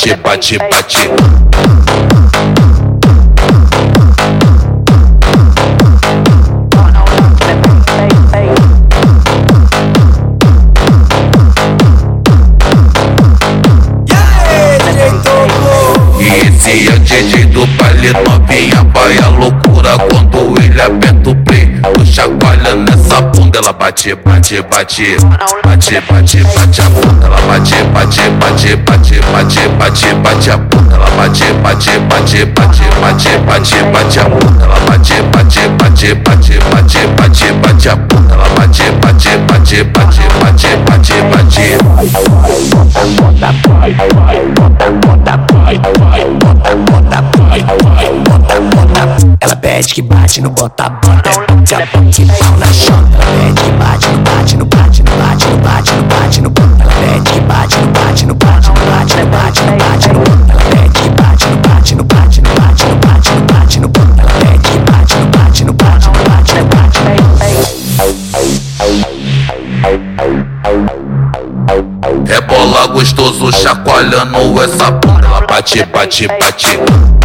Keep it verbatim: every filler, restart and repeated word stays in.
bate, bate, bate. Esse é o D J do baile, novinha vai a loucura quando ele aperta o play. Tô chacoalhando nessa bunda, ela bate, bate, bate, bate, bate, bate a bunda, ela bate, bate, bate, bate, bate, bate, bate a bunda, ela bate, bate, bate, bate, bate, bate, bate a bunda, ela bate, bate, bate, bate, bate, bate, bate a bunda, ela bate, bate, bate, bate, bate, bate, bate. Ela pede que bate no bota bota, bota que pau na chota. Ela pede que bate no bate no bate no bate no bate no bate no bota. Ela pede que bate no bate no bate no bate no bate no bate no bota. Ela pede que bate no bate no bate no bate no bate no bate no bota. Ela pede que bate no bate no bate no bate no bate no bate. Rebola gostoso chacoalhando essa bunda, ela bate, bate, bate.